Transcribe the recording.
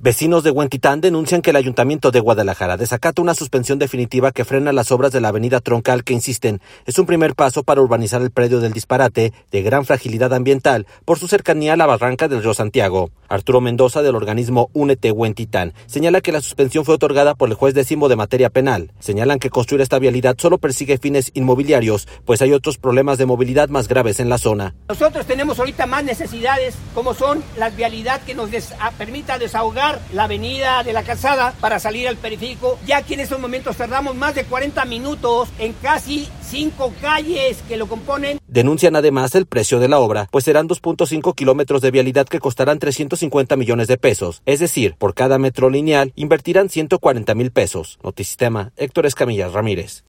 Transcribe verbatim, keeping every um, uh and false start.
Vecinos de Huentitán denuncian que el Ayuntamiento de Guadalajara desacata una suspensión definitiva que frena las obras de la avenida Troncal que, insisten, es un primer paso para urbanizar el predio del Disparate, de gran fragilidad ambiental por su cercanía a la barranca del río Santiago. Arturo Mendoza, del organismo Únete Huentitán, señala que la suspensión fue otorgada por el juez décimo de materia penal. Señalan que construir esta vialidad solo persigue fines inmobiliarios, pues hay otros problemas de movilidad más graves en la zona. Nosotros tenemos ahorita más necesidades, como son la vialidad que nos des- permita desahogar la avenida de la Calzada para salir al periférico, ya que en estos momentos tardamos más de cuarenta minutos en casi cinco calles que lo componen. Denuncian además el precio de la obra, pues serán dos punto cinco kilómetros de vialidad que costarán trescientos cincuenta millones de pesos, es decir, por cada metro lineal invertirán ciento cuarenta mil pesos. Notisistema, Héctor Escamilla Ramírez.